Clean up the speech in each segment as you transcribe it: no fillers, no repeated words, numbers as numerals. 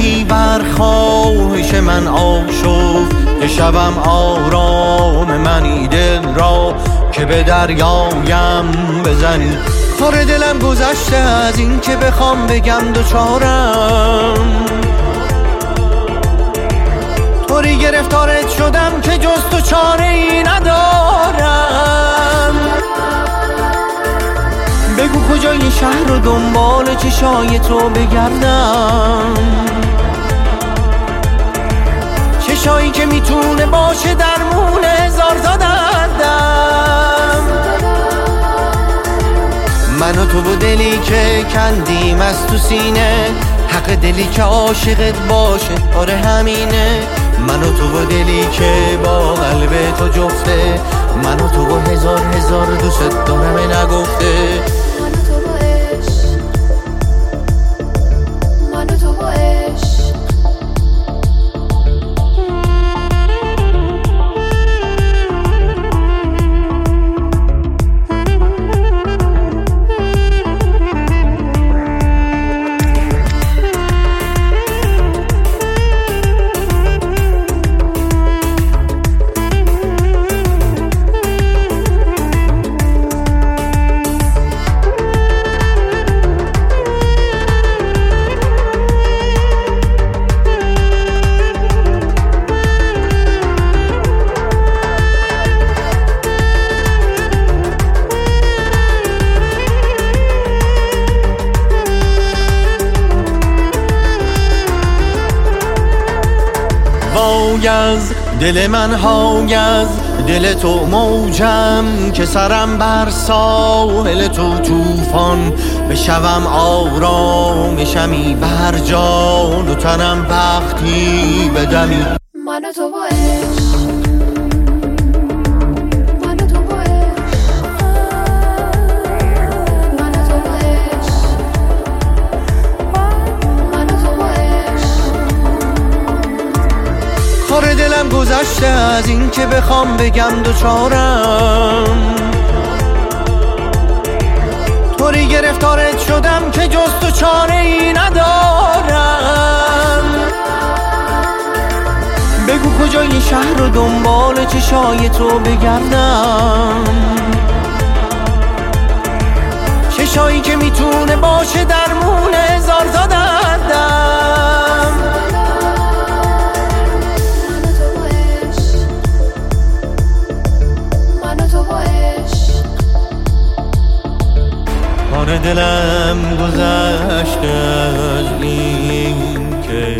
نمی بر خواهش من آشفت که شبم آرام منی دل را که به دریایم بزنی. کار دلم گذشته از این که بخوام بگم دوچارم، طوری گرفتارت شدم که جز تو چاره ای ندارم. بگو کجای شهر و دنبال چشای تو بگردم، چشایی که میتونه باشه درمون هزار تا دردم. من و تو و دلی که کندیم از تو سینه، حق دلی که عاشقت باشه آره همینه. من و تو و دلی که با قلب تو جفته، من و تو و هزار هزار دوست دارم نگفته. وای از دل من، های از دل تو موجم که سرم بر ساحل تو طوفان بشوم آرامشمی بر جان و تنم وقتی بدمی. من و تو با عشق، کار دلم گذشته از این که بخوام بگم دوچارم، طوری گرفتارت شدم که جز تو چاره ای ندارم. بگو کجای شهر و دنبال چشای تو بگردم، چشایی که میتونه باشه درمون هزار تا دردم. کار دلم گذشته از این که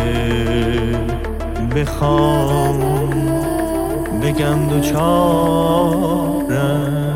بخوام بگم دوچارم.